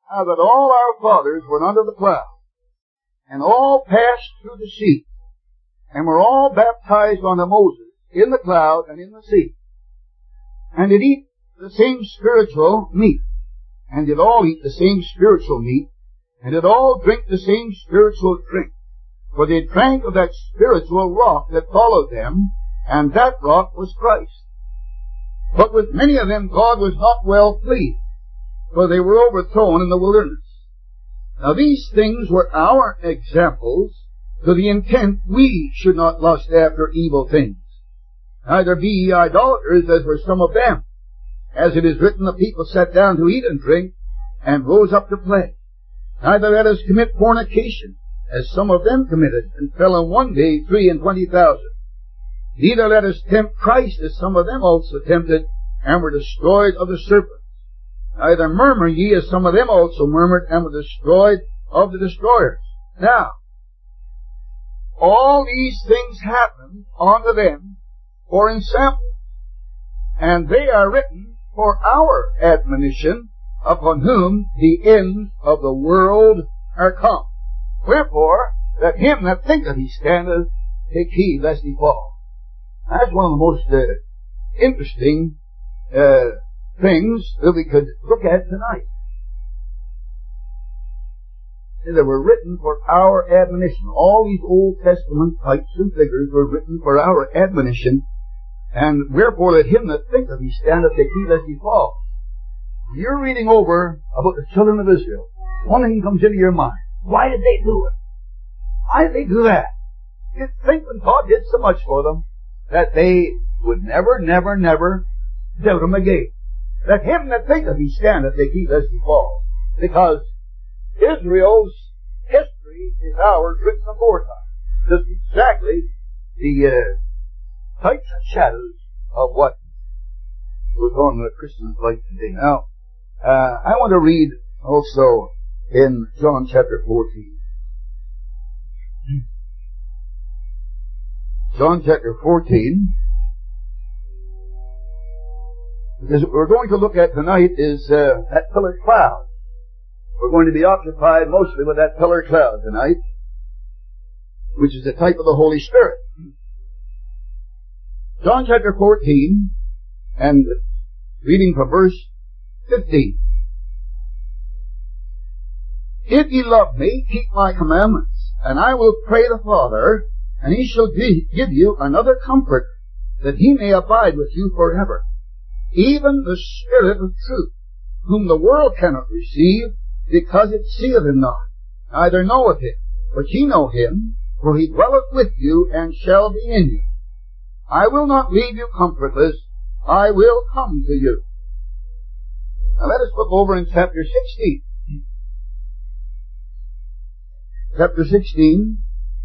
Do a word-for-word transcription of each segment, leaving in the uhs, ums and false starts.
how that all our fathers were under the cloud, and all passed through the sea, and were all baptized unto Moses in the cloud and in the sea, and did eat the same spiritual meat, and did all eat the same spiritual meat, and did all drink the same spiritual drink. For they drank of that spiritual rock that followed them, and that rock was Christ. But with many of them God was not well pleased, for they were overthrown in the wilderness. Now these things were our examples, to the intent we should not lust after evil things, neither be ye idolaters, as were some of them. As it is written, the people sat down to eat and drink, and rose up to play. Neither let us commit fornication, as some of them committed, and fell in one day three and twenty thousand. Neither let us tempt Christ, as some of them also tempted, and were destroyed of the serpent. Neither murmur ye, as some of them also murmured, and were destroyed of the destroyers. Now, all these things happened unto them for ensamples, and they are written for our admonition, upon whom the ends of the world are come. Wherefore, let him that thinketh he standeth take heed lest he fall. That's one of the most uh, interesting uh, things that we could look at tonight. They were written for our admonition. All these Old Testament types and figures were written for our admonition. And wherefore let him that thinketh he standeth take heed lest he fall. You're reading over about the children of Israel. One thing comes into your mind. Why did they do it? Why did they do that? You'd think when God did so much for them that they would never, never, never doubt him again. Let him that thinketh he standeth take heed lest he fall. Because Israel's history is ours written aforetime. Just exactly the uh, types and shadows of what goes on in a Christian's life today. Now, uh, I want to read also in John chapter fourteen. John chapter fourteen. Because what we're going to look at tonight is uh, that pillar cloud. We're going to be occupied mostly with that pillar cloud tonight, which is a type of the Holy Spirit. John chapter fourteen, and reading from verse fifteen. If ye love me, keep my commandments, and I will pray the Father, and he shall give you another Comforter, that he may abide with you forever, even the Spirit of truth, whom the world cannot receive, because it seeth him not, neither knoweth him. But ye know him, for he dwelleth with you, and shall be in you. I will not leave you comfortless, I will come to you. Now let us look over in chapter sixteen. Chapter sixteen,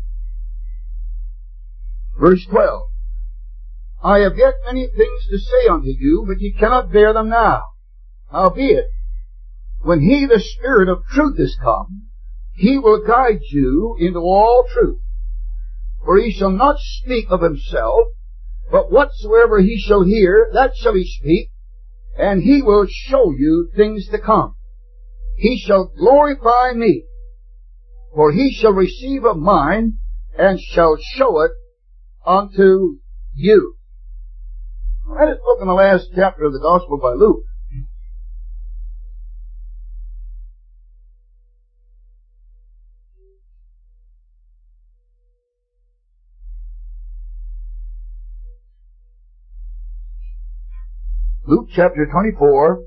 verse twelve. I have yet many things to say unto you, but ye cannot bear them now. Howbeit, when he, the Spirit of truth, is come, he will guide you into all truth. For he shall not speak of himself, but whatsoever he shall hear, that shall he speak, and he will show you things to come. He shall glorify me, for he shall receive of mine, and shall show it unto you. Let us look in the last chapter of the Gospel by Luke. Luke chapter twenty-four,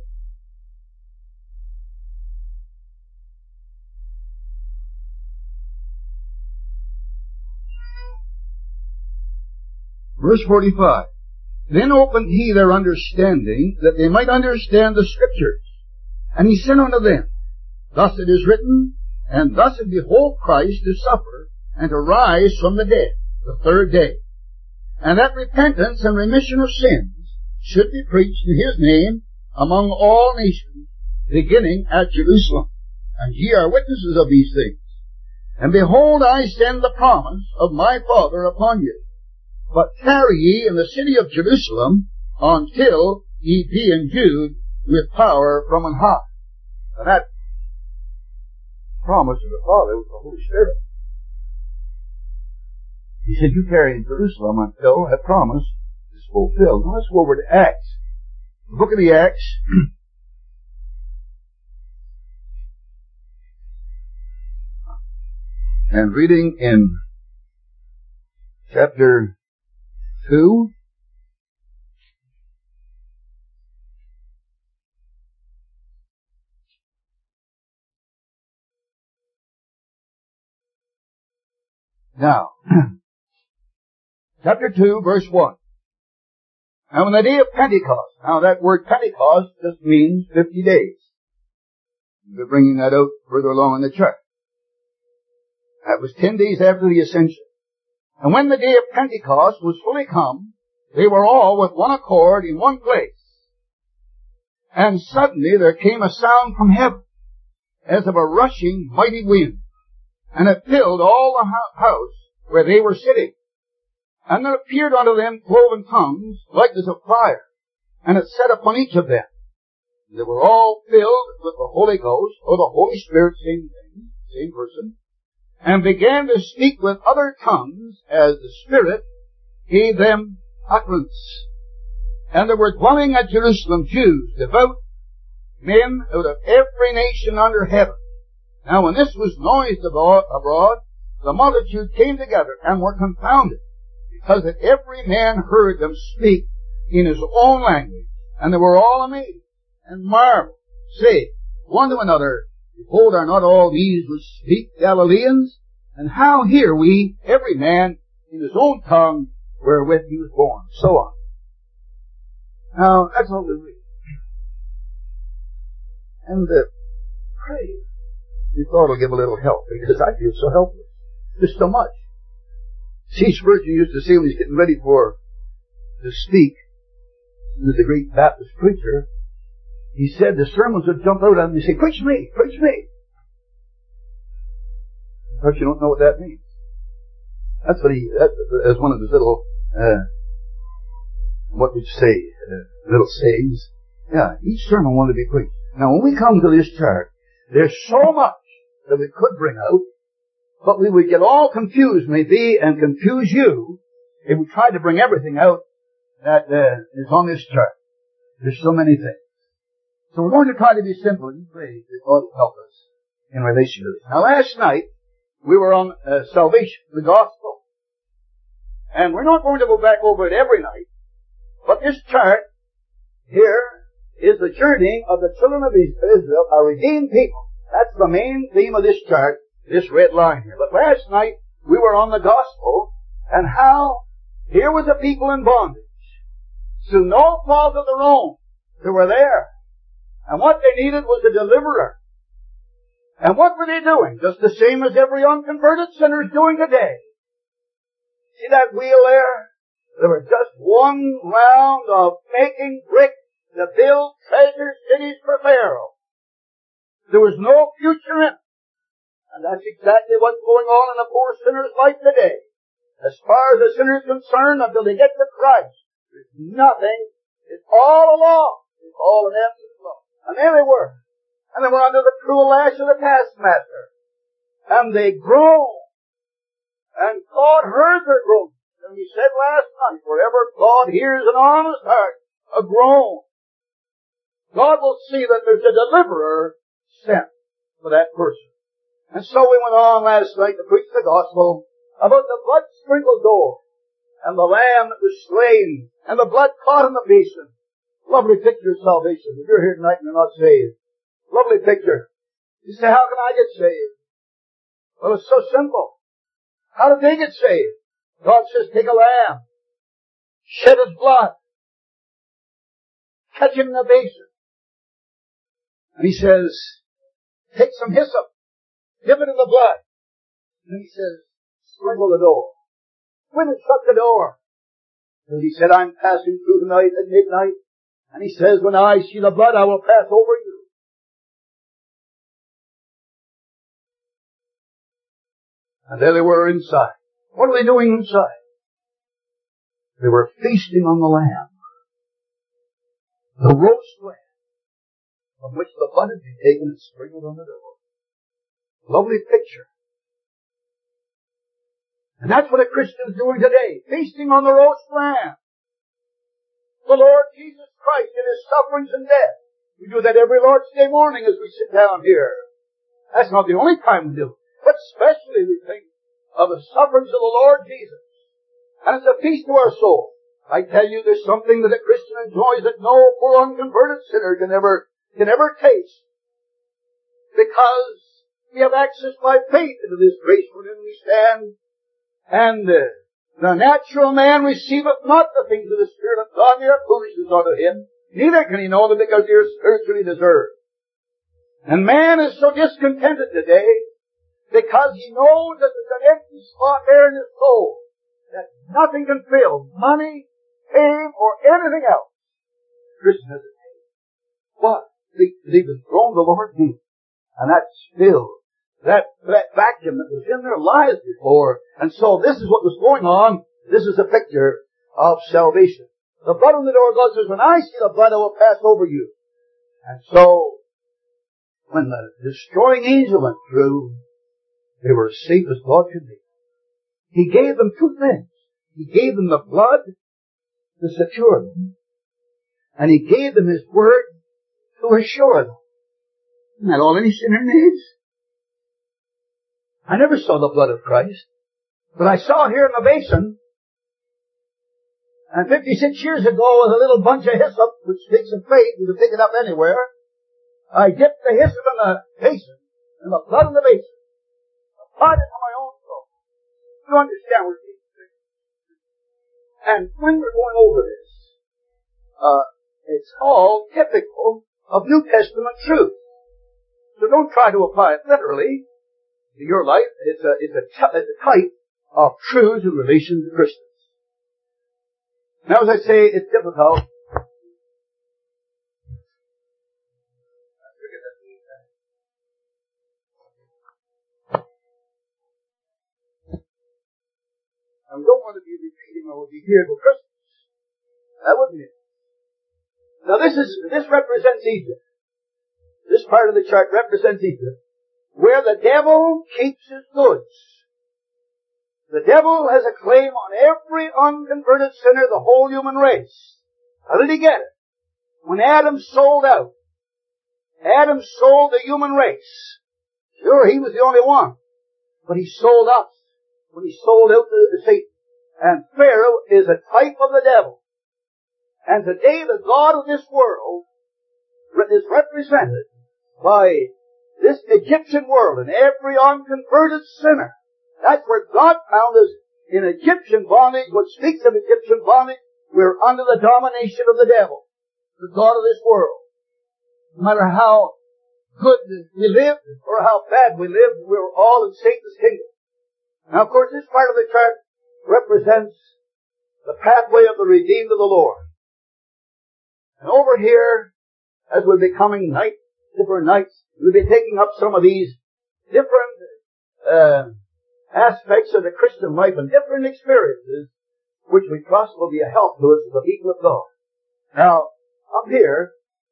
verse forty-five. Then opened he their understanding, that they might understand the Scriptures. And he said unto them, Thus it is written, and thus it behoved Christ to suffer, and to rise from the dead the third day, and that repentance and remission of sins should be preached in his name among all nations, beginning at Jerusalem. And ye are witnesses of these things. And behold, I send the promise of my Father upon you. But tarry ye in the city of Jerusalem until ye be endued with power from on high. And that promise of the Father was the Holy Spirit. He said, you tarry in Jerusalem until that promise is fulfilled. Now let's go over to Acts. The book of the Acts. And reading in chapter two. Now, chapter two, verse one. Now, on the day of Pentecost. Now, that word Pentecost just means fifty days. We're bringing that out further along in the chart. That was ten days after the ascension. And when the day of Pentecost was fully come, they were all with one accord in one place. And suddenly there came a sound from heaven, as of a rushing mighty wind, and it filled all the house where they were sitting. And there appeared unto them cloven tongues, like as of fire, and it sat upon each of them. They were all filled with the Holy Ghost, or the Holy Spirit, same thing, same person, and began to speak with other tongues as the Spirit gave them utterance. And there were dwelling at Jerusalem Jews, devout men out of every nation under heaven. Now when this was noised abroad, the multitude came together and were confounded, because that every man heard them speak in his own language. And they were all amazed and marveled, saying one to another, behold, are not all these which speak Galileans? And how hear we every man in his own tongue wherewith he was born? So on. Now, that's all we read. And uh, pray. We thought it'll give a little help, because I feel so helpless. There's so much. C. Spurgeon used to say when he's getting ready for to speak, he was a great Baptist preacher, he said the sermons would jump out at him and he'd say, preach me, preach me. Of course, you don't know what that means. That's what he, that, as one of his little, uh, what would you say, uh, little sayings. Yeah, each sermon wanted to be preached. Now, when we come to this chart, there's so much that we could bring out, but we would get all confused, maybe, and confuse you if we tried to bring everything out that uh, is on this chart. There's so many things. So we're going to try to be simple and pray that God will help us in relation to this. Now, last night, we were on uh, salvation, the gospel. And we're not going to go back over it every night, but this chart here is the journeying of the children of Israel, a redeemed people. That's the main theme of this chart, this red line here. But last night, we were on the gospel, and how here was a people in bondage, through no fault of their own, who were there. And what they needed was a deliverer. And what were they doing? Just the same as every unconverted sinner is doing today. See that wheel there? There was just one round of making bricks to build treasure cities for Pharaoh. There was no future in it. And that's exactly what's going on in a poor sinner's life today. As far as the sinner is concerned, until they get to Christ, there's nothing. It's all along. It's all an empty flow. And there they were. And they were under the cruel lash of the taskmaster. And they groaned. And God heard their groan. And we said last night, wherever God hears an honest heart, a groan, God will see that there's a deliverer sent for that person. And so we went on last night to preach the gospel about the blood-sprinkled door and the lamb that was slain and the blood caught in the basin. Lovely picture of salvation. If you're here tonight and you're not saved, lovely picture. You say, how can I get saved? Well, it's so simple. How did they get saved? God says, take a lamb, shed his blood, catch him in the basin. And he says, take some hyssop, dip it in the blood. And he says, sprinkle the door. When it shut the door. And he said, I'm passing through the night at midnight. And he says, when I see the blood, I will pass over you. And there they were inside. What are they doing inside? They were feasting on the lamb. The roast lamb, from which the blood had been taken and sprinkled on the door. Lovely picture. And that's what a Christian is doing today, feasting on the roast lamb. The Lord Jesus Christ in His sufferings and death. We do that every Lord's Day morning as we sit down here. That's not the only time we do it, but especially we think of the sufferings of the Lord Jesus. And it's a feast to our soul. I tell you, there's something that a Christian enjoys that no poor unconverted sinner can ever, can ever taste. Because we have access by faith into this grace wherein we stand. And uh, the natural man receiveth not the things of the Spirit of God, they are foolishness unto him. Neither can he know them because they are spiritually discerned. And man is so discontented today because he knows that there's an empty spot there in his soul that nothing can fill. Money, fame, or anything else. Christian has it. But they've thrown the Lord Jesus. And that filled that, that vacuum that was in their lives before. And so this is what was going on. This is a picture of salvation. The blood on the door of God says, when I see the blood, I will pass over you. And so, when the destroying angel went through, they were as safe as God could be. He gave them two things. He gave them the blood to secure them. And He gave them His word to assure them. Isn't that all any sinner needs? I never saw the blood of Christ, but I saw it here in the basin. And fifty-six years ago, with a little bunch of hyssop, which takes some faith, you can pick it up anywhere, I dipped the hyssop in the basin, and the blood in the basin, applied it to my own soul. You understand what it means? And when we're going over this, uh, it's all typical of New Testament truth. So don't try to apply it literally to your life. It's a, it's a, t- it's a type of truths in relation to Christians. Now, as I say, it's difficult. I don't want to be repeating what would be here for Christmas. That wouldn't it? Now, this is this represents Egypt. This part of the chart represents Egypt, where the devil keeps his goods. The devil has a claim on every unconverted sinner, the whole human race. How did he get it? When Adam sold out. Adam sold the human race. Sure, he was the only one. But he sold us. When he sold out to Satan. And Pharaoh is a type of the devil. And today the God of this world is represented by this Egyptian world and every unconverted sinner. That's where God found us in Egyptian bondage. What speaks of Egyptian bondage, we're under the domination of the devil, the God of this world. No matter how good we live or how bad we live, we're all in Satan's kingdom. Now, of course, this part of the chart represents the pathway of the redeemed of the Lord. And over here, as we're becoming night, different nights, we'll be taking up some of these different uh aspects of the Christian life and different experiences which we trust will be a help to us as the people of God. Now, up here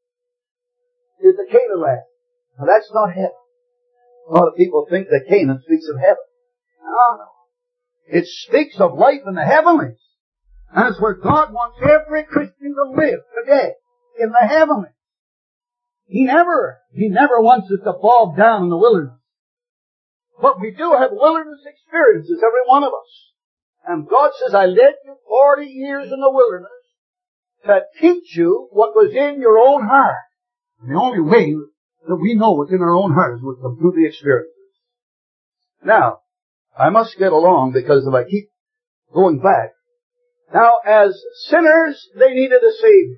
is the Canaan land. Now, that's not heaven. A lot of people think that Canaan speaks of heaven. No, no. It speaks of life in the heavenlies. And it's where God wants every Christian to live today, in the heavenlies. He never, He never wants us to bog down in the wilderness. But we do have wilderness experiences, every one of us. And God says, I led you forty years in the wilderness to teach you what was in your own heart. And the only way that we know what's in our own heart is through the experiences. Now, I must get along because if I keep going back. Now, as sinners, they needed a Savior.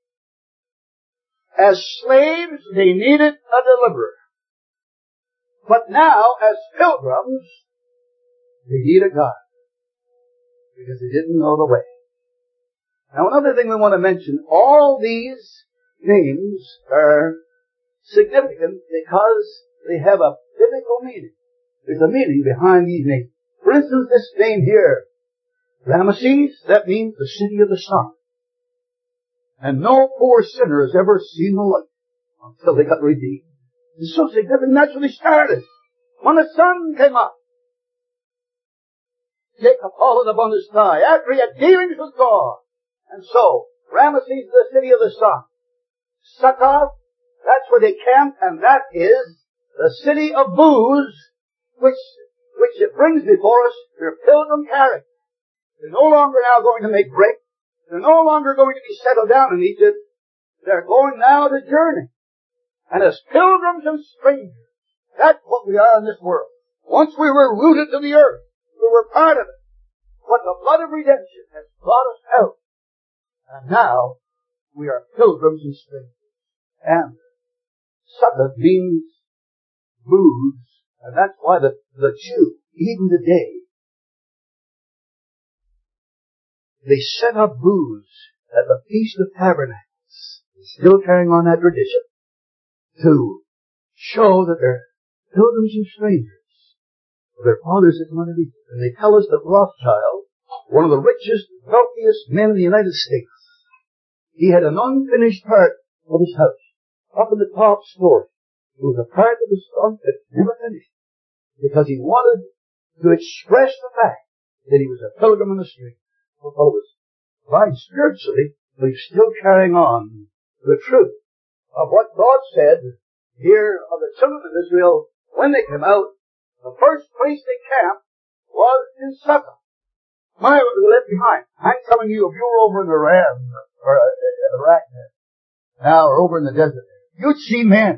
As slaves, they needed a deliverer. But now, as pilgrims, they need a guide. Because they didn't know the way. Now, another thing we want to mention, all these names are significant because they have a biblical meaning. There's a meaning behind these names. For instance, this name here, Ramesses, that means the city of the sun. And no poor sinner has ever seen the light until they got redeemed. It's so significant. That's where they started. When the sun came up, Jacob followed upon his thigh after he had dealings with God. And so, Ramesses is the city of the sun. Succoth, that's where they camped, and that is the city of booths, which, which it brings before us their pilgrim character. They're no longer now going to make brick. They're no longer going to be settled down in Egypt. They're going now to journey. And as pilgrims and strangers, that's what we are in this world. Once we were rooted to the earth. We were part of it. But the blood of redemption has brought us out. And now, we are pilgrims and strangers. And Succoth means booths. And that's why the, the Jew, even today, they set up booths at the Feast of Tabernacles. They're still carrying on that tradition to show that they're pilgrims and strangers. Their fathers had come out of Egypt. And they tell us that Rothschild, one of the richest, wealthiest men in the United States, he had an unfinished part of his house, up in the top story. It was a part of his house that never finished, because he wanted to express the fact that he was a pilgrim and a stranger. Well, it was fine spiritually, but he's still carrying on the truth of what God said here of the children of Israel when they came out. The first place they camped was in Succoth. My, was left behind. I'm telling you, if you were over in the Ram, or uh, Iraq now, or over in the desert, you'd see men.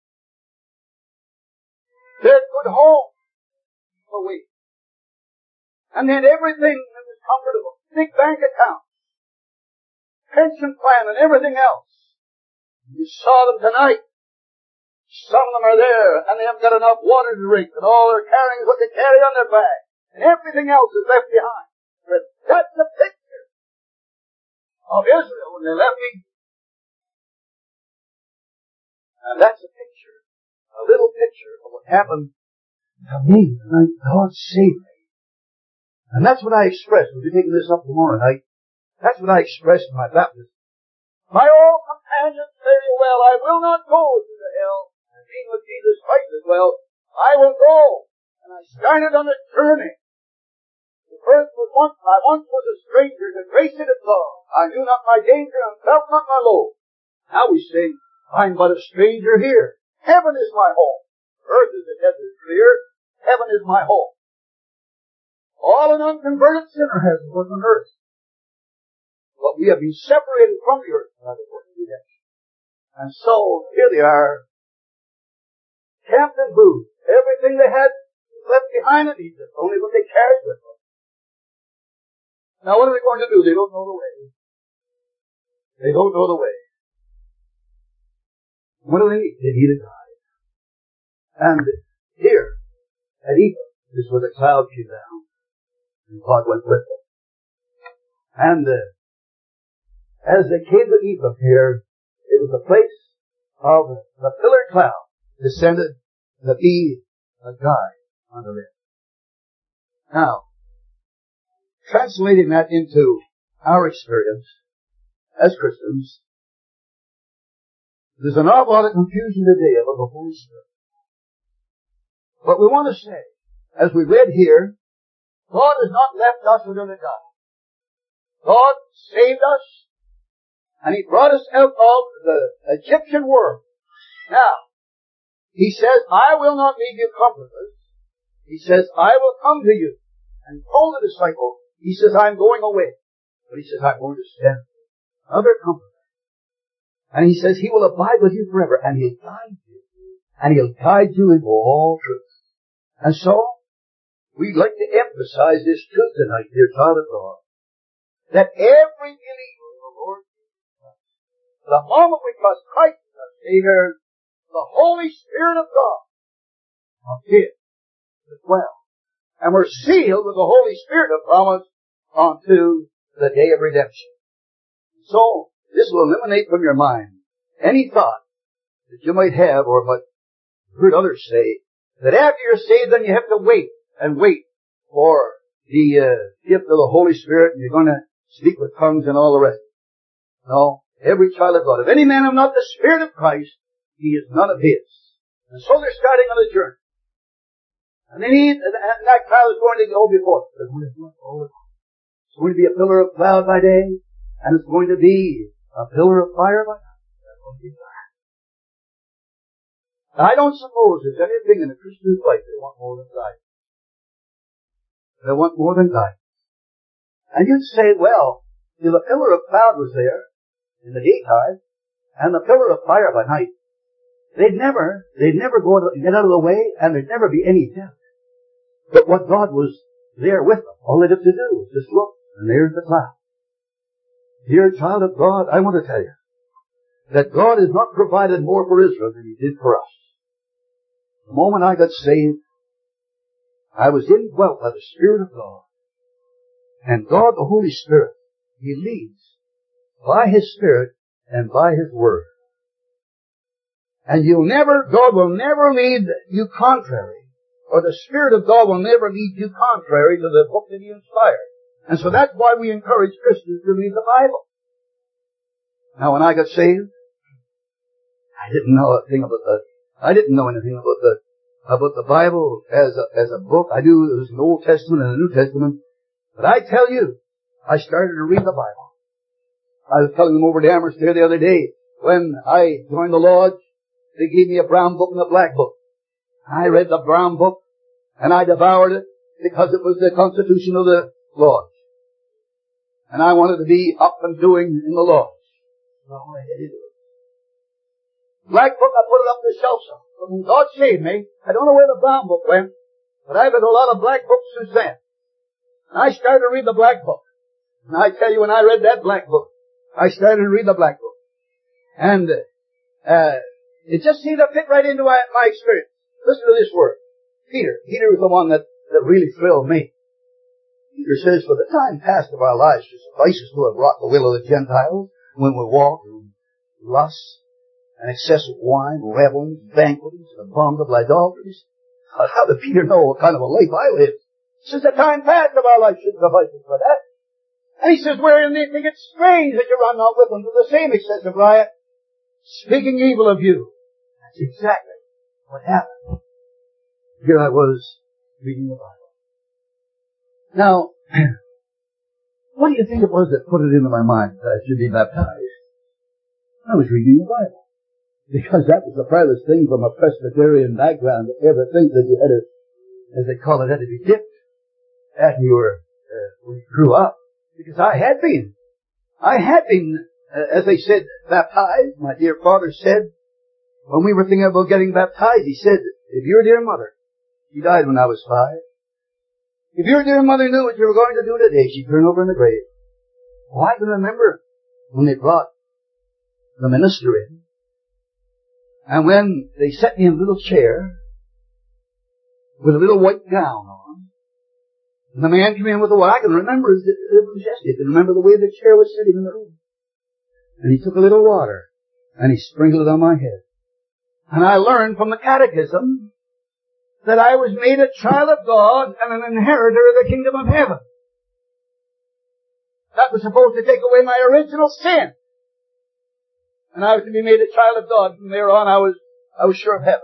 They had good homes for weeks. And then everything that was comfortable. Big bank accounts. Pension plan and everything else. You saw them tonight. Some of them are there, and they haven't got enough water to drink, and all they're carrying is what they carry on their back. And everything else is left behind. But that's the picture of Israel when they left Egypt. And that's a picture, a little picture of what happened to me the night God saved me. And that's what I expressed. We'll be taking this up tomorrow night. That's what I expressed in my baptism. My old companions say, well, I will not go to the hell. Being with Jesus Christ as well, I will go. And I started on a journey. The first was once, I once was a stranger, the grace of God. I knew not my danger and felt not my load. Now we sing, I'm but a stranger here. Heaven is my home. Earth is a desert clear. Heaven is my home. All an unconverted sinner has was on earth. But we have been separated from the earth by the work of redemption. And so, here they are. Camped and booths. Everything they had left behind in Egypt. Only what they carried with them. Now what are they going to do? They don't know the way. They don't know the way. What do they need? They need a guide. And here, at Egypt, this is where the cloud came down. And God went with them. And uh, as they came to Egypt here, it was a place of the pillar cloud descended to be a guide unto them. Now, translating that into our experience as Christians, there's an awful lot of confusion today about the Holy Spirit. But we want to say, as we read here, God has not left us without a guide. God saved us, and He brought us out of the Egyptian world. Now, He says, I will not leave you comfortless. He says, I will come to you. And told the disciple, He says, I'm going away. But He says, I'm going to send another comforter. And He says, He will abide with you forever. And He'll guide you. And He'll guide you into all truth. And so, we'd like to emphasize this truth tonight, dear child of God. That every believer in the Lord Jesus Christ, the moment we trust Christ as our Savior, the Holy Spirit of God appears as well. And we're sealed with the Holy Spirit of promise unto the day of redemption. So, this will eliminate from your mind any thought that you might have, or what I've heard others say, that after you're saved, then you have to wait and wait for the uh, gift of the Holy Spirit, and you're going to speak with tongues and all the rest. No, every child of God. If any man have not the Spirit of Christ, he is none of His. And so they're starting on a journey. And then he, and that cloud is going to go before us. It's going to be a pillar of cloud by day, and it's going to be a pillar of fire by night. That's going to be fire. I don't suppose there's anything in a Christian's life they want more than guidance. They want more than guidance. And you'd say, well, if the pillar of cloud was there in the daytime, and the pillar of fire by night, they'd never, they'd never go to get out of the way, and there'd never be any death. But what God was there with them, all they'd have to do was just look, and there's the cloud. Dear child of God, I want to tell you that God has not provided more for Israel than He did for us. The moment I got saved, I was indwelt by the Spirit of God. And God, the Holy Spirit, He leads by His Spirit and by His Word. And you'll never, God will never lead you contrary, or the Spirit of God will never lead you contrary to the book that He inspired. And so that's why we encourage Christians to read the Bible. Now when I got saved, I didn't know a thing about the, I didn't know anything about the, about the Bible as a, as a book. I knew there was an Old Testament and a New Testament. But I tell you, I started to read the Bible. I was telling them over to Amherst there the other day, when I joined the Lodge, they gave me a brown book and a black book. I read the brown book, and I devoured it, because it was the Constitution of the Lodge. And I wanted to be up and doing in the Lodge. So I did it. Black book, I put it up on the shelf. But when God saved me, I don't know where the brown book went, but I've got a lot of black books since then. And I started to read the black book. And I tell you, when I read that black book, I started to read the black book. And, uh, it just seemed to fit right into my, my experience. Listen to this word. Peter. Peter was the one that, that really thrilled me. Peter says, for the time past of our lives to suffice us to have wrought the will of the Gentiles, when we walk in lust and excessive wine, revellings, banquetings, and abominable idolatries. How did Peter know what kind of a life I lived? Since the time past of our life should suffice us for that. And he says, wherein they think it strange that you run not with them to the same excessive riot, speaking evil of you. That's exactly what happened. Here I was reading the Bible. Now, what do you think it was that put it into my mind that I should be baptized? I was reading the Bible. Because that was the farthest thing from a Presbyterian background to ever think that you had to, as they call it, had to be dipped after you were, uh, when you grew up. Because I had been. I had been, uh, as they said, baptized. My dear father said, when we were thinking about getting baptized, he said, if your dear mother, she died when I was five, if your dear mother knew what you were going to do today, she'd turn over in the grave. Well, I can remember when they brought the minister in, and when they set me in a little chair with a little white gown on, and the man came in with a what I can remember is it was yesterday. I can remember the way the chair was sitting in the room. And he took a little water and he sprinkled it on my head. And I learned from the catechism that I was made a child of God and an inheritor of the kingdom of heaven. That was supposed to take away my original sin. And I was to be made a child of God. From there on, I was, I was sure of heaven.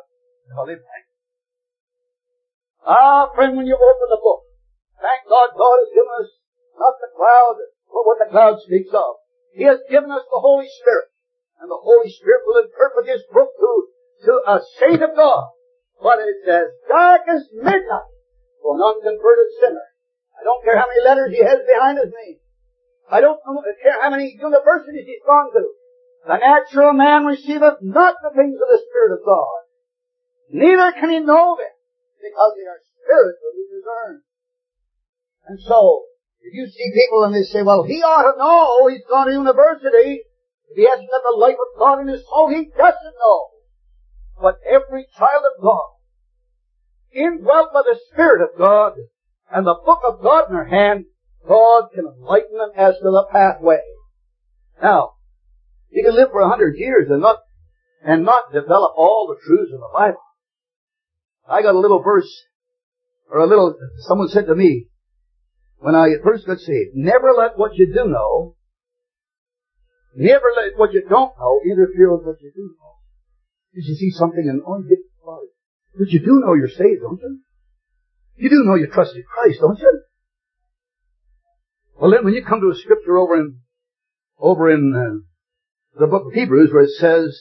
Ah, friend, when you open the book, thank God God has given us not the cloud, but what the cloud speaks of. He has given us the Holy Spirit. And the Holy Spirit will interpret His book to, to a saint of God. But it's as dark as midnight for an unconverted sinner. I don't care how many letters he has behind his name. I don't care how many universities he's gone to. The natural man receiveth not the things of the Spirit of God. Neither can he know them, because they are spiritually discerned. And so, if you see people and they say, well, he ought to know, he's gone to university, if he hasn't got the life of God in his soul, he doesn't know. But every child of God, indwelt by the Spirit of God, and the book of God in their hand, God can enlighten them as to the pathway. Now, you can live for a hundred years and not, and not develop all the truths of the Bible. I got a little verse, or a little, someone said to me, when I first got saved, never let what you do know, never let what you don't know interfere with what you do know. Did you see something in, oh, you get, but you do know you're saved, don't you? You do know you trusted Christ, don't you? Well, then when you come to a scripture over in, over in uh, the book of Hebrews where it says,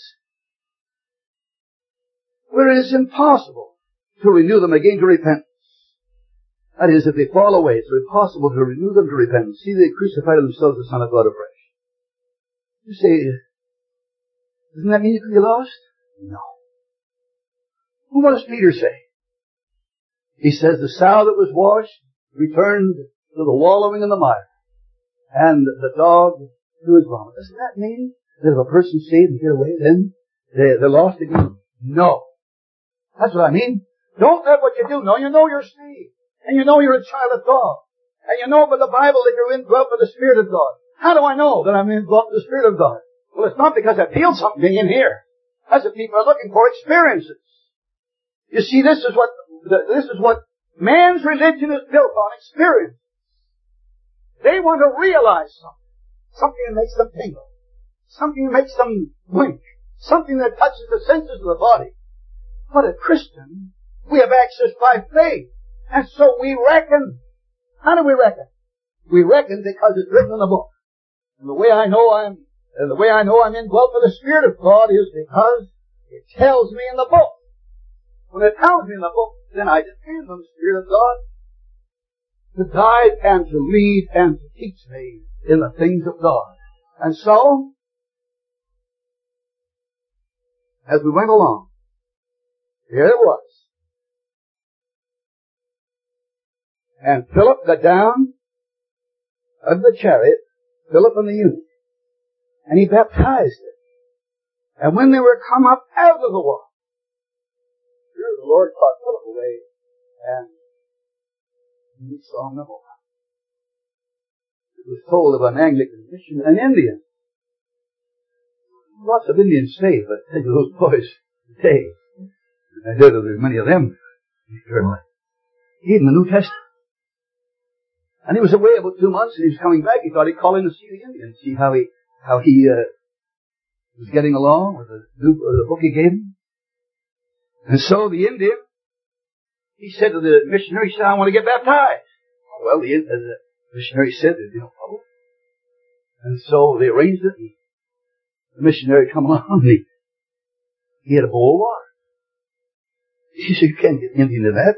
where it is impossible to renew them again to repentance. That is, if they fall away, it's impossible to renew them to repentance. See, they crucified themselves the Son of God afresh. You say, doesn't that mean you could be lost? No. Well, what does Peter say? He says, the sow that was washed returned to the wallowing in the mire, and the dog to his vomit. Doesn't that mean that if a person's saved and get away, then they, they're lost again? No. That's what I mean. Don't let what you do know. You know you're saved. And you know you're a child of God. And you know by the Bible that you're indwelt by the Spirit of God. How do I know that I'm indwelt by the Spirit of God? Well, it's not because I feel something in here. That's what people are looking for, experiences. You see, this is what, this is what man's religion is built on, experience. They want to realize something. Something that makes them tingle. Something that makes them blink. Something that touches the senses of the body. But a Christian, we have access by faith. And so we reckon. How do we reckon? We reckon because it's written in the book. And the way I know I'm, and the way I know I'm indwelt by the Spirit of God is because it tells me in the book. When it tells me in the book, then I depend on the Spirit of God to guide and to lead and to teach me in the things of God. And so, as we went along, here it was. And Philip got down of the chariot, Philip and the eunuch, and he baptized it. And when they were come up out of the water, here the Lord caught Philip away, and he saw him no more. It was told of an Anglican mission, an Indian. Lots of Indians saved, but think of those boys today. I heard of many of them, eternally. Even the New Testament. And he was away about two months, and he was coming back. He thought he'd call in to see the Indian, see how he how he uh, was getting along with the, the book he gave him. And so the Indian, he said to the missionary, he said, I want to get baptized. Well, the, uh, the missionary said there'd be no trouble. And so they arranged it. And the missionary come along, and he, he had a bowl of water. He said, you can't get Indian to that.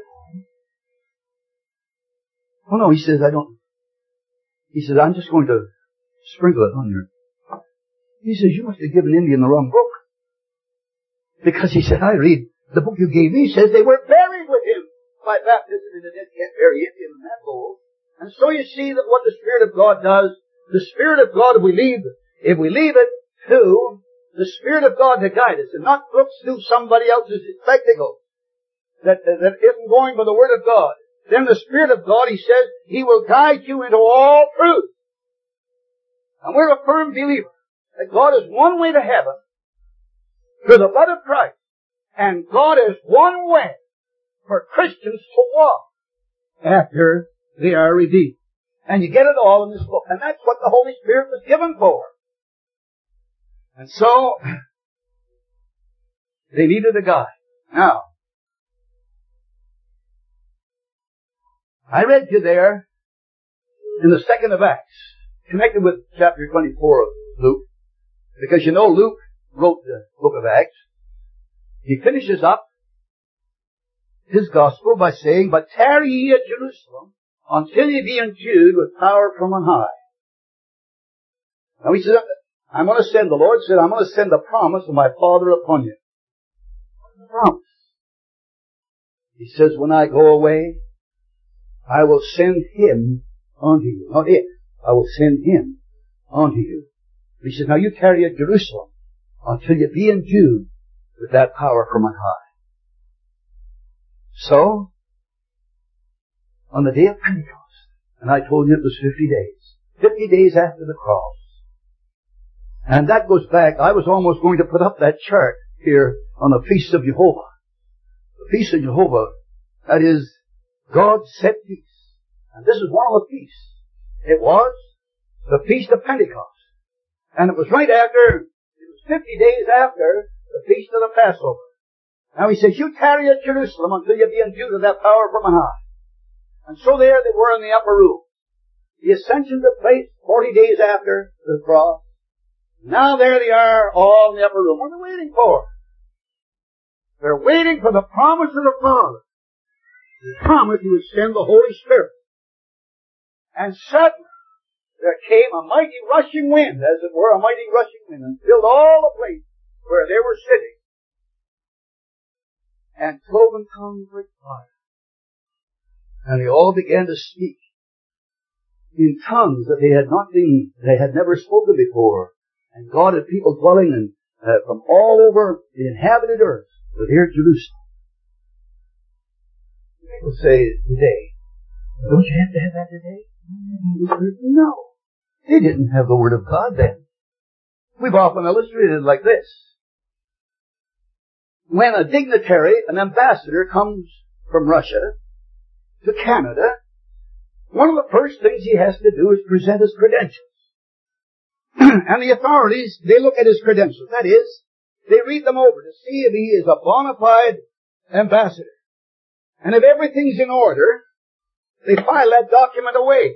Oh no, he says, I don't. He says, I'm just going to sprinkle it on your. He says, you must have given Indian the wrong book. Because he said, I read the book you gave me says they were buried with him by baptism in the dead. Can't bury Indian in that bowl. And so you see that what the Spirit of God does, the Spirit of God, if we leave, if we leave it to the Spirit of God to guide us and not look through somebody else's spectacle that, that, that isn't going by the Word of God, then the Spirit of God, He says, He will guide you into all truth. And we're a firm believer that God is one way to heaven through the blood of Christ. And God is one way for Christians to walk after they are redeemed. And you get it all in this book. And that's what the Holy Spirit was given for. And so, they needed a guide. Now, I read you there in the second of Acts, connected with chapter twenty-four of Luke, because you know Luke wrote the book of Acts. He finishes up his gospel by saying, but tarry ye at Jerusalem until ye be endued with power from on high. Now he said, I'm going to send, the Lord said, I'm going to send the promise of my Father upon you. What's the promise? He says, when I go away, I will send him unto you. Not it. I will send him unto you. He says, now you tarry at Jerusalem until you be endued with that power from on high. So, on the day of Pentecost, and I told you it was fifty days. Fifty days after the cross. And that goes back, I was almost going to put up that chart here on the Feast of Jehovah. The Feast of Jehovah, that is, God set peace. And this is one of the feasts. It was the Feast of Pentecost. And it was right after, it was fifty days after the Feast of the Passover. Now he says, you tarry at Jerusalem until you be endued with that power from on high. And so there they were in the upper room. The ascension took place forty days after the cross. Now there they are, all in the upper room. What are they waiting for? They're waiting for the promise of the Father. The promise He would send the Holy Spirit. And suddenly, there came a mighty rushing wind, as it were, a mighty rushing wind, and filled all the place where they were sitting. And cloven tongues like fire. And they all began to speak in tongues that they had not been, they had never spoken before. And God had people dwelling in, uh, from all over the inhabited earth, but here at Jerusalem. People say today, don't you have to have that today? No. They didn't have the Word of God then. We've often illustrated it like this. When a dignitary, an ambassador, comes from Russia to Canada, one of the first things he has to do is present his credentials. And the authorities, they look at his credentials. That is, they read them over to see if he is a bona fide ambassador. And if everything's in order, they file that document away.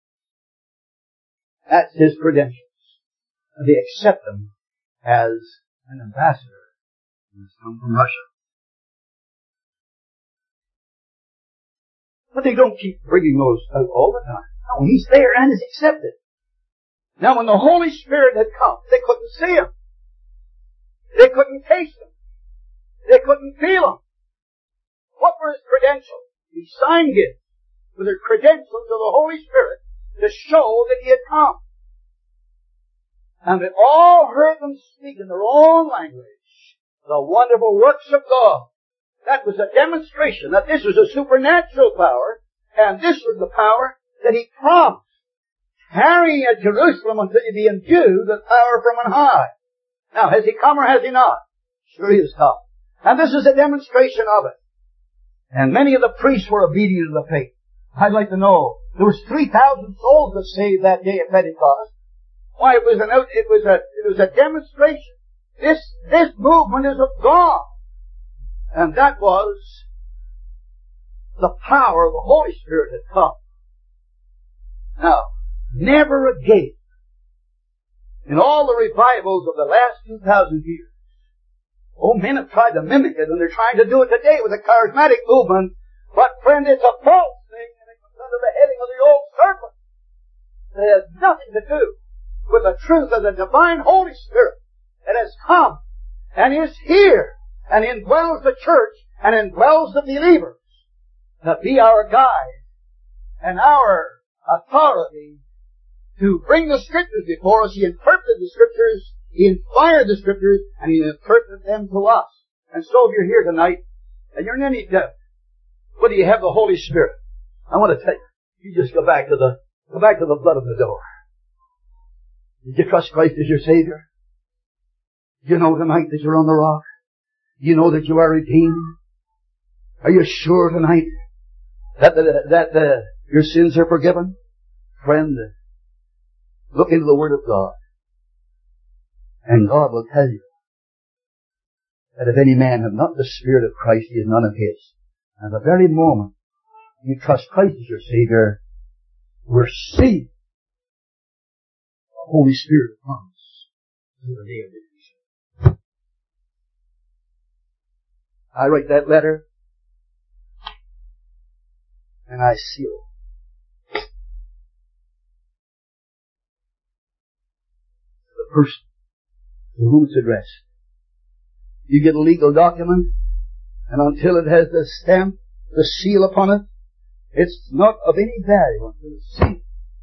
That's his credentials. And they accept him as an ambassador who has come from Russia. But they don't keep bringing those out all the time. No, he's there and is accepted. Now when the Holy Spirit had come, they couldn't see him. They couldn't taste him. They couldn't feel him. What were his credentials? He signed it with his credentials to the Holy Spirit to show that he had come. And they all heard them speak in their own language the wonderful works of God. That was a demonstration that this was a supernatural power, and this was the power that He promised. Tarry at Jerusalem until you be endued with power from on high. Now, has He come or has He not? Sure He has come. And this is a demonstration of it. And many of the priests were obedient to the faith. I'd like to know, there was three thousand souls that saved that day at Pentecost. Why, it was an out, it was a, it was a demonstration. This, this movement is of God. And that was the power of the Holy Spirit had come. Now, never again, in all the revivals of the last two thousand years, oh, men have tried to mimic it, and they're trying to do it today with a charismatic movement, but friend, it's a false thing, and it comes under the heading of the old serpent. It has nothing to do with the truth of the divine Holy Spirit that has come and is here and indwells the church and indwells the believers to be our guide and our authority to bring the Scriptures before us. He interpreted the Scriptures, He inspired the Scriptures, and He interpreted them to us. And so if you're here tonight and you're in any doubt whether you have the Holy Spirit, I want to tell you, you just go back to the go back to the blood of the door. Did you trust Christ as your Savior? Do you know tonight that you're on the rock? Do you know that you are redeemed? Are you sure tonight that the, that the, your sins are forgiven? Friend, look into the Word of God, and God will tell you that if any man have not the Spirit of Christ, he is none of His. And the very moment you trust Christ as your Savior, receive the Holy Spirit of promise in the day of redemption. I write that letter, and I seal it. The person to whom it's addressed. You get a legal document, and until it has the stamp, the seal upon it, it's not of any value until it's sealed.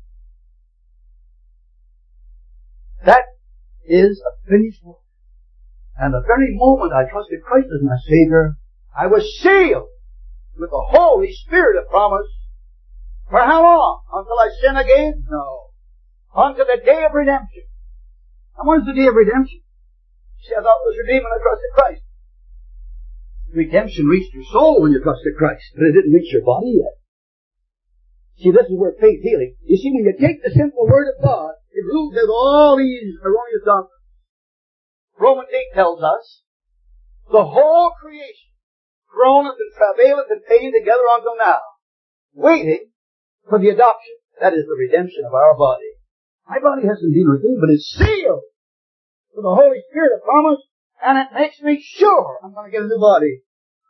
That is a finished work. And the very moment I trusted Christ as my Savior, I was sealed with the Holy Spirit of promise. For how long? Until I sin again? No. Until the day of redemption. And when is the day of redemption? You see, I thought it was redeemed when I trusted Christ. Redemption reached your soul when you trusted Christ, but it didn't reach your body yet. See, this is where faith healing. You see, when you take the simple Word of God, it rules out all these erroneous doctrines. Romans eight tells us, the whole creation groaneth and travaileth in pain together until now. waiting for the adoption. That is the redemption of our body. My body hasn't been redeemed, but it's sealed with the Holy Spirit of promise, and it makes me sure I'm going to get a new body.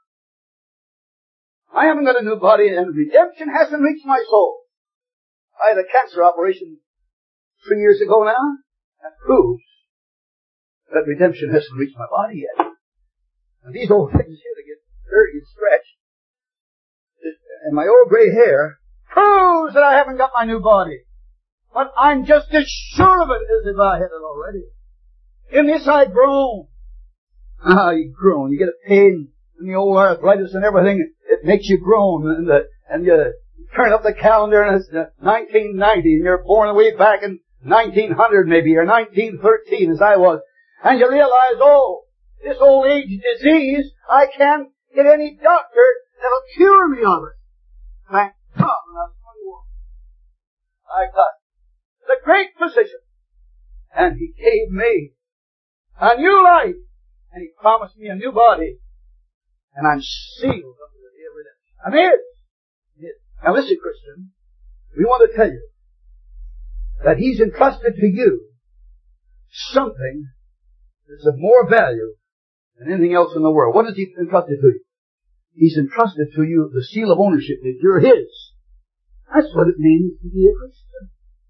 I haven't got a new body, and redemption hasn't reached my soul. I had a cancer operation three years ago now. That proves that redemption hasn't reached my body yet. And these old things here, they get dirty and stretched. And my old gray hair proves that I haven't got my new body. But I'm just as sure of it as if I had it already. In this I groan. Ah, you groan. You get a pain in the old arthritis and everything. It makes you groan. And, the, and you turn up the calendar and it's nineteen ninety and you're born way back in nineteen hundred maybe, or nineteen thirteen as I was. And you realize, oh, this old age disease, I can't get any doctor that'll cure me of it. Thank God, when I was twenty-one, I got the great physician, and he gave me a new life, and he promised me a new body, and I'm sealed under the day of redemption. I'm his. Now listen, Christian, we want to tell you that he's entrusted to you something that's of more value than anything else in the world. What has he entrusted to you? He's entrusted to you the seal of ownership that you're his. That's what it means to be a Christian.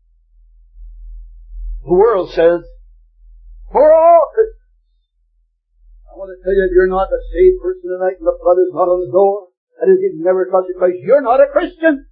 The world says, we're all Christians. I want to tell you, if you're not a saved person tonight and the blood is not on the door, that is, you've never trusted Christ, you're not a Christian.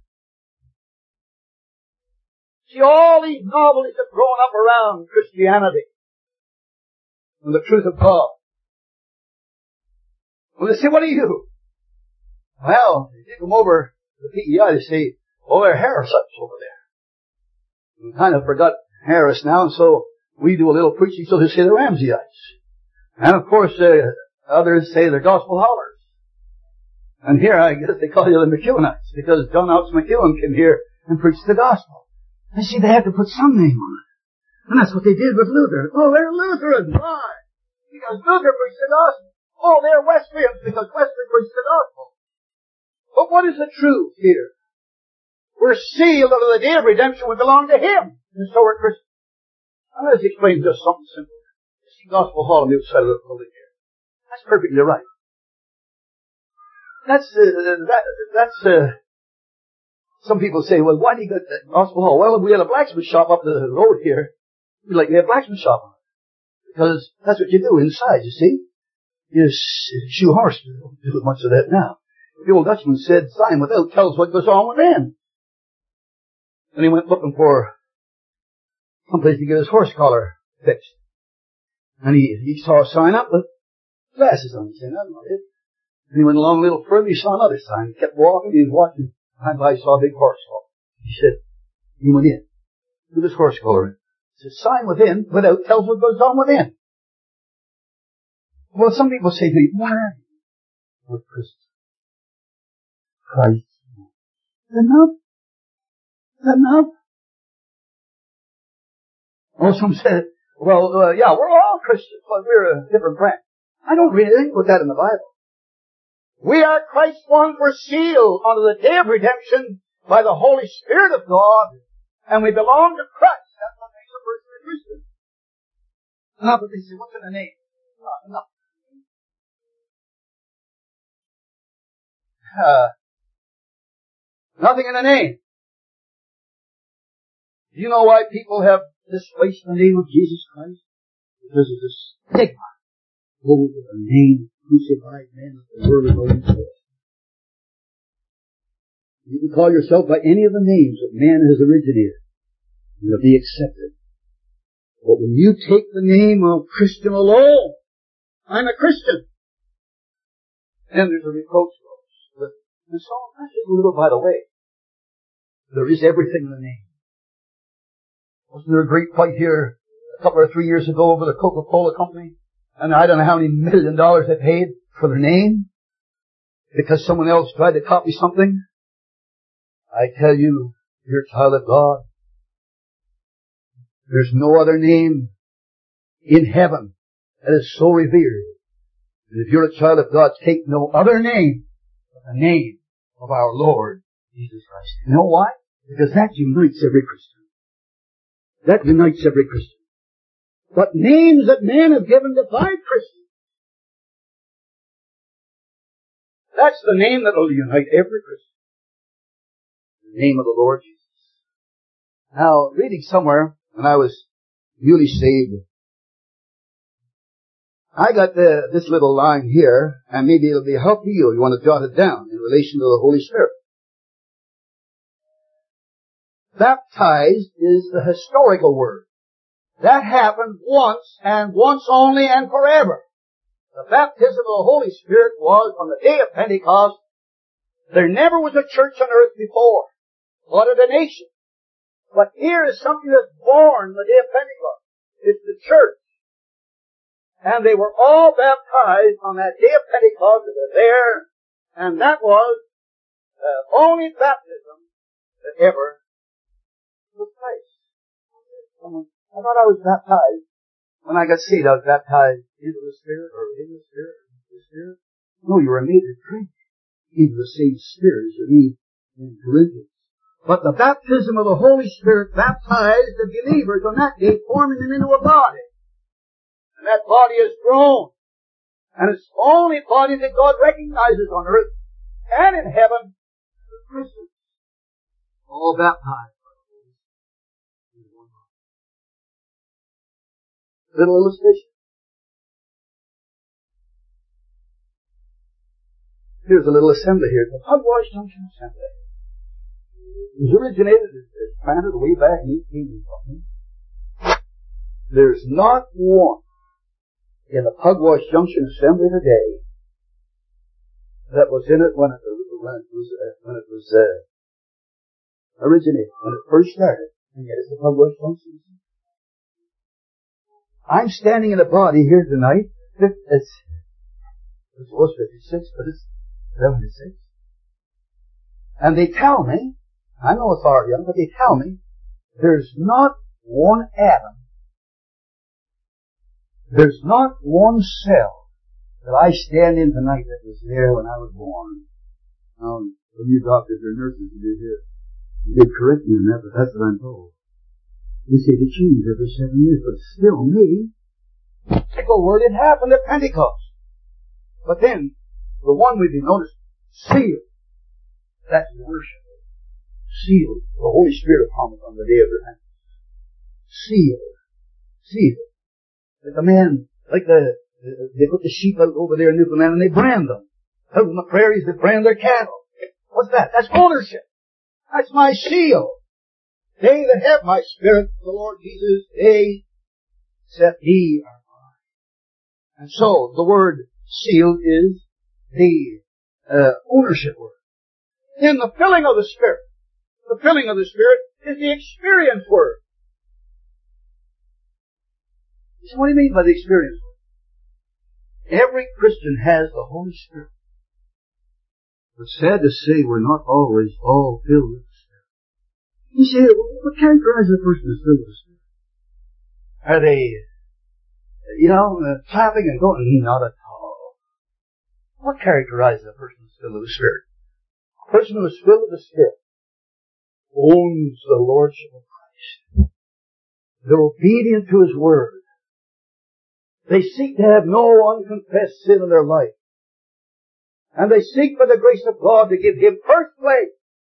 See, all these novelists have grown up around Christianity and the truth of God. Well, they say, what are you? Well, they take them over to the P E I, they say, oh, they're Harrisites over there. We kind of forgot Harris now, and so we do a little preaching, so they say they're Ramseyites. And of course, uh, others say they're gospel hollers. And here, I guess they call you the McEwenites, because John Ox McEwen came here and preached the gospel. And see, they had to put some name on it. And that's what they did with Luther. Oh, they're Lutherans. Why? Because Luther preached the gospel. Oh, they're Wesleyans, because Wesley preached the gospel. But what is the truth here? We're sealed under the day of redemption. We belong to him. And so are Christians. Now let's explain just something simple. You see Gospel Hall on the outside of the building here. That's perfectly right. That's, uh, that, that's, uh, some people say, well, why do you got that Gospel Hall? Well, if we had a blacksmith shop up the road here, we'd like to have a blacksmith shop on it. Because that's what you do inside, you see. You shoe horse. We don't do much of that now. The old Dutchman said, sign without tells what goes on within. And he went looking for someplace to get his horse collar fixed. And he, he saw a sign up with glasses on. He said, that's not it. And he went along a little further, he saw another sign. He kept walking, he was watching. Behind by, he saw a big horse collar. He said, he went in. With his horse collar in. He said, sign within, without tells what goes on within. Well, some people say to me, why are you? We're Christians. Christ. Enough. Enough. Oh, some said, well, uh, yeah, we're all Christians, but we're a different branch. I don't read anything about that in the Bible. We are Christ's ones. We're sealed unto the day of redemption by the Holy Spirit of God, and we belong to Christ. That's what makes a person a Christian. Ah, but they say, what's in the name? Uh, nothing. Uh, nothing in the name. Do you know why people have displaced the name of Jesus Christ? Because of this stigma over the name crucified man of the world going forth. You can call yourself by any of the names that man has originated. You'll be accepted. But when you take the name of Christian alone, I'm a Christian. And there's a reproach clause. And so, that's just a little by the way. There is everything in the name. Wasn't there a great fight here a couple or three years ago over the Coca-Cola company? And I don't know how many million dollars they paid for their name because someone else tried to copy something. I tell you, you're a child of God. There's no other name in heaven that is so revered. And if you're a child of God, take no other name but the name of our Lord Jesus Christ. You know why? Because that unites every Christian. That unites every Christian. But names that men have given divide Christians. That's the name that will unite every Christian. The name of the Lord Jesus. Now, reading somewhere, when I was newly saved, I got the, this little line here, and maybe it'll be help to you. You want to jot it down in relation to the Holy Spirit. Baptized is the historical word. That happened once, and once only, and forever. The baptism of the Holy Spirit was on the day of Pentecost. There never was a church on earth before. What a nation. But here is something that's born the day of Pentecost. It's the church. And they were all baptized on that day of Pentecost. They were there. And that was the only baptism that ever took place. I thought I was baptized. When I got saved, I was baptized into the Spirit, or in the Spirit, or into the Spirit. No, you were made to drink into the same Spirit as you read in Corinthians. But the baptism of the Holy Spirit baptized the believers on that day, forming them into a body. And that body has grown. And it's the only body that God recognizes on earth and in heaven, the Christians. All baptized. Little illustration. Here's a little assembly here. The Pugwash Junction Assembly. It was originated, it was planted way back in eighteen something. There's not one in the Pugwash Junction Assembly today that was in it when it, when it was, uh, when it was, uh, originated, when it first started. And yet it's the Pugwash Junction Assembly. I'm standing in a body here tonight. It's, it was fifty-six, but it's seventy-six. And they tell me, I'm no authority on it, but they tell me, there's not one atom, there's not one cell that I stand in tonight that was there when I was born. Now, some of you doctors or nurses who did here, you did correct me on that, but that's what I'm told. They say they change every seven years, but still me. Typical word, it happened at Pentecost. But then, the one we've been noticed, sealed. That's worship. Sealed. The Holy Spirit comes on the day of repentance. Sealed. Sealed. Like the man, like the, they put the sheep out over there in Newfoundland and they brand them. Out in the prairies they brand their cattle. What's that? That's ownership. That's my seal. They that have my Spirit, the Lord Jesus, they, except ye are mine. And so, the word sealed is the uh, ownership word. In the filling of the Spirit, the filling of the Spirit is the experience word. So what do you mean by the experience word? Every Christian has the Holy Spirit. But sad to say, we're not always all filled with the Spirit. You say, well, what characterizes a person who's filled with the Spirit? Are they, you know, uh, clapping and going? Not at all. What characterizes a person who's filled with the Spirit? A person who is filled with the Spirit owns the Lordship of Christ. They're obedient to His Word. They seek to have no unconfessed sin in their life. And they seek by the grace of God to give Him first place.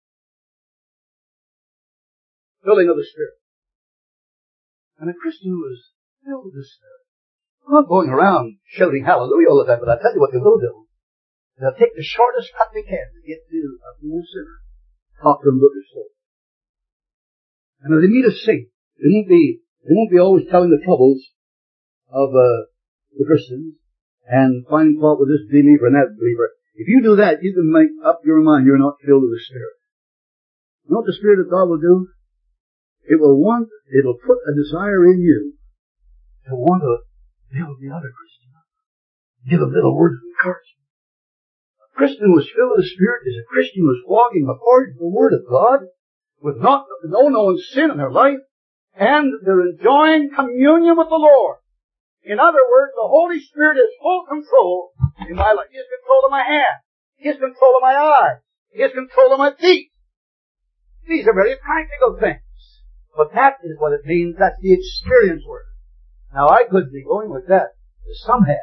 Filling of the Spirit. And a Christian who is filled with the Spirit. I'm not going around shouting hallelujah all the time, but I'll tell you what they will do. They'll take the shortest cut they can to get to a poor sinner. Talk to them about their soul. And if they meet a saint, they won't be, they won't be always telling the troubles of, uh, the Christians and finding fault with this believer and that believer. If you do that, you can make up your mind you're not filled with the Spirit. You know what the Spirit of God will do? It will want, it'll put a desire in you to want to build the other Christian up. Give a little word of encouragement. A Christian who is filled with the Spirit is a Christian who is walking according to the Word of God with not, no known sin in their life, and they're enjoying communion with the Lord. In other words, the Holy Spirit has full control in my life. He has control of my hands. He has control of my eyes. He has control of my feet. These are very practical things. But that is what it means. That's the experience word. Now I could be going with that, as some have.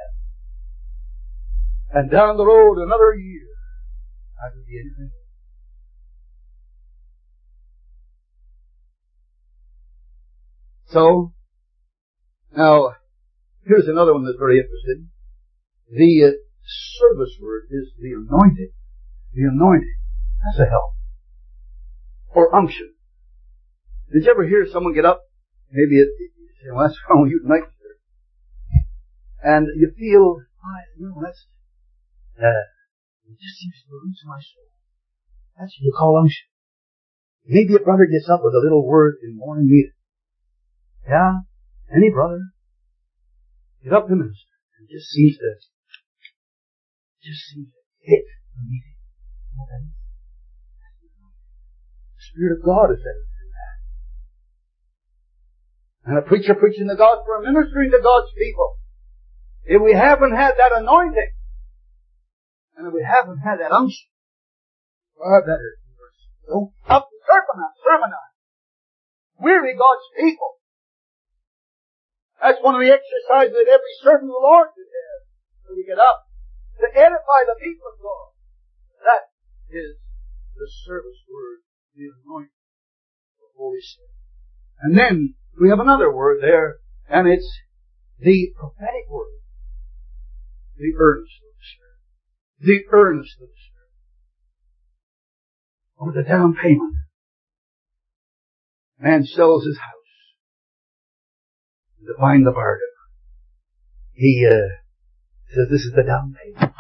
And down the road another year, I could be anything. So, now, here's another one that's very interesting. The uh, service word is the anointing. The anointing. That's a help. Or unction. Did you ever hear someone get up? Maybe it, you say, well, that's wrong with you tonight, sir. And you feel, oh, you know, that's, uh, it just seems to release my soul. That's what you call unction. Maybe a brother gets up with a little word in morning meeting. Yeah, any brother. Get up to minister. It just seems to, just seems to hit the meeting. Okay? The Spirit of God is there to do that. And a preacher preaching the gospel or ministering to God's people. If we haven't had that anointing, and if we haven't had that unction, far better. Don't up and sermonize, sermonize. Weary God's people. That's one of the exercises that every servant of the Lord should have. When we get up, to edify the people of God. That is the service word, the anointing of the Holy Spirit. And then we have another word there, and it's the prophetic word. The earnest of the Spirit. The earnest of the Spirit. Or the down payment. Man sells his house to find the bargain. He uh, says, this is the down payment.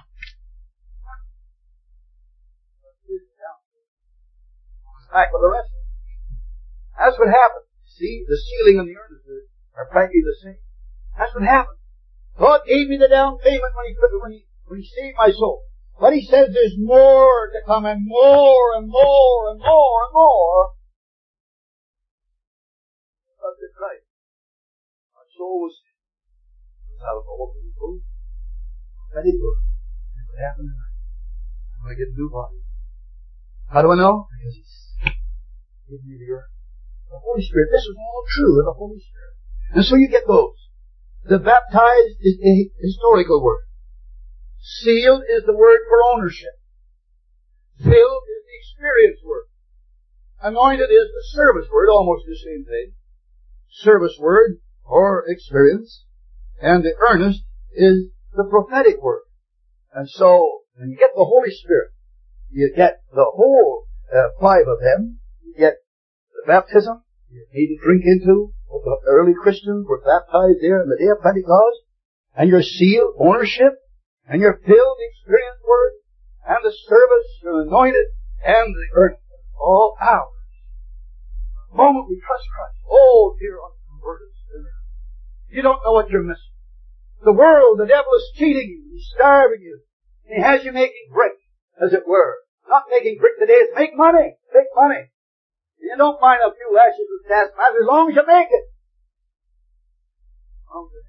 Back with the rest. That's what happened. See, the ceiling and the earnest are practically the same. That's what happened. God gave me the down payment when He when He when He saved my soul. But He says there's more to come, and more and more and more and more. That's it, right. My soul was out of all the food. That is good. What happened tonight? I'm going to get a new body. How do I know? Because He's given me the earth. The Holy Spirit. This is all true of the Holy Spirit. And so you get those. The baptized is a historical word. Sealed is the word for ownership. Filled is the experience word. Anointed is the service word, almost the same thing. Service word or experience. And the earnest is the prophetic word. And so, when you get the Holy Spirit, you get the whole uh, five of them. You get the baptism you need to drink into. The early Christians were baptized there on the day of Pentecost. And you're sealed, ownership. And you're filled, the experience word. And the service, you're anointed. And the earth. All ours. The moment we trust Christ. Oh, dear unconverted sinner. You don't know what you're missing. The world, the devil is cheating you. He's starving you. And he has you making brick, as it were. Not making brick today, it's make money. Make money. You don't mind a few lashes with taskmaster as long as you make it. Okay.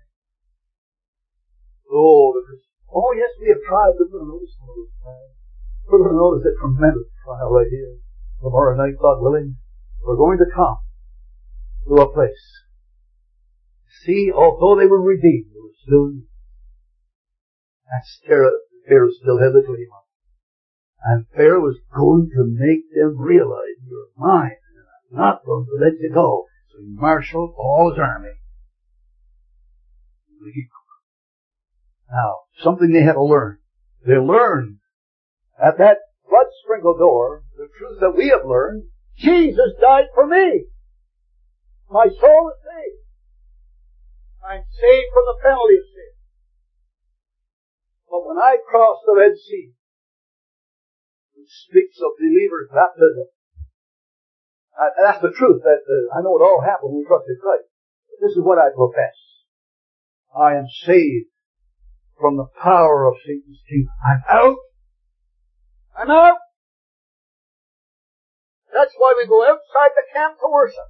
Oh, oh yes, we have tried. We're going to notice some of those trials. We're going to notice a tremendous trial right here. Tomorrow night, God willing, we're going to come to a place. See, although they were redeemed, they were still used. And Pharaoh still had the claim on. And Pharaoh was going to make them realize you're mine, and I'm not going to let you go. So he marshaled all his army. Now, something they had to learn. They learned at that blood-sprinkled door the truth that we have learned. Jesus died for me. My soul is saved. I'm saved from the penalty of sin. But when I cross the Red Sea, it speaks of believers' baptism. Uh, that's the truth. That uh, I know it all happened when we trusted Christ. But this is what I profess. I am saved from the power of Satan's kingdom. I'm out. I'm out. That's why we go outside the camp to worship.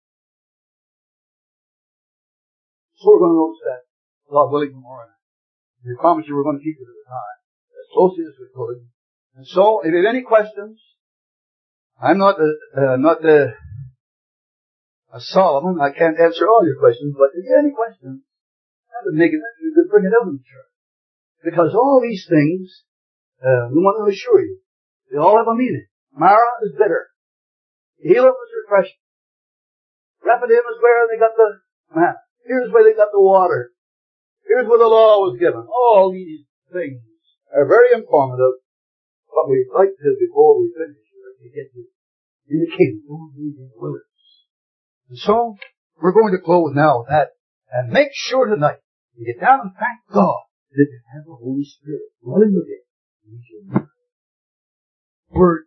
So we're going to notice that, God willing, tomorrow night. We promised you we're going to keep it at the time, as closely as we could. And so, if you have any questions, I'm not a, uh, not a, a Solomon. I can't answer all your questions, but if you have any questions, I would make it, you could bring it up in the church. Because all these things, uh, we want to assure you, they all have a meaning. Mara is bitter. Elam is refreshing. Rephidim is where they got the manna. Here's where they got the water. Here's where the law was given. All these things are very informative. But we'd like to, before we finish here, to get to in the kingdom, don't leave in the wilderness. And so, we're going to close now with that. And make sure tonight, you get down and thank God that you have the Holy Spirit dwelling within. Word.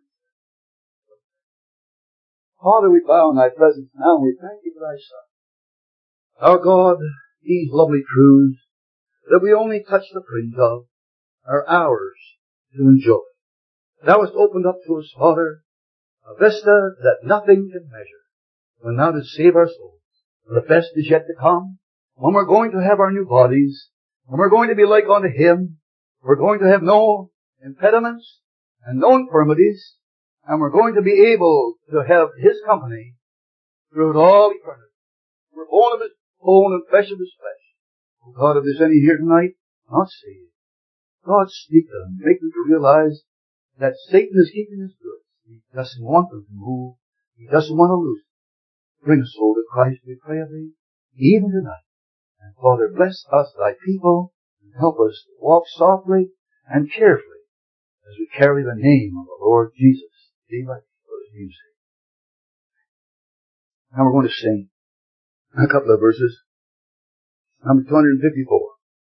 Father, we bow in thy presence now, and we thank you for thy Son. Our God, these lovely truths that we only touch the fringe of are ours to enjoy. Thou hast opened up to us, Father, a vista that nothing can measure, when thou didst save our souls. The best is yet to come, when we're going to have our new bodies, when we're going to be like unto Him, we're going to have no impediments and no infirmities, and we're going to be able to have His company throughout all eternity. We're bone of His bone and flesh of His flesh. Oh God, if there's any here tonight, not saved, God, speak to them. Make them to realize that Satan is keeping his goods. He doesn't want them to move. He doesn't want to lose them. Bring a soul to Christ, we pray of thee, even tonight. And Father, bless us, thy people, and help us to walk softly and carefully as we carry the name of the Lord Jesus. Be like those you say. Now we're going to sing a couple of verses. Number two hundred fifty-four.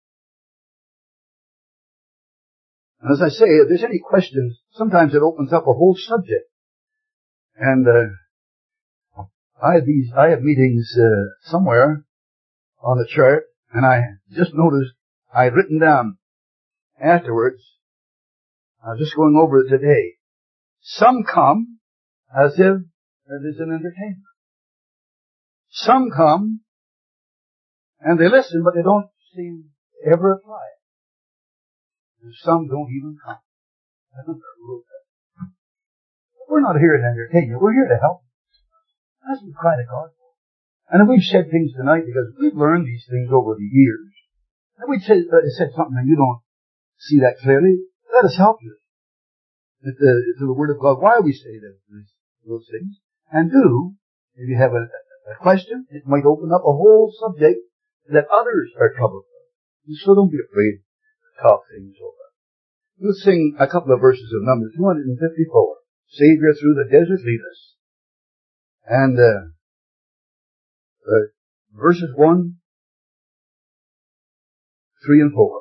And as I say, if there's any questions, sometimes it opens up a whole subject. And uh, I have these, I have meetings uh, somewhere on the chart, and I just noticed I had written down afterwards. I was just going over it today. Some come as if it is an entertainment. Some come and they listen, but they don't seem to ever apply it. And some don't even come. I don't know. We're not here to entertain you. We're here to help. That's what we cry to God for. And if we've said things tonight, because we've learned these things over the years, and we've said, uh, said something and you don't see that clearly, let us help you to the, to the Word of God, why we say those, those things. And do, if you have a, a question, it might open up a whole subject that others are troubled with. So don't be afraid to talk things over. We'll sing a couple of verses of number two hundred fifty-four. Savior through the desert lead us. And uh, uh, verses one, three, and four.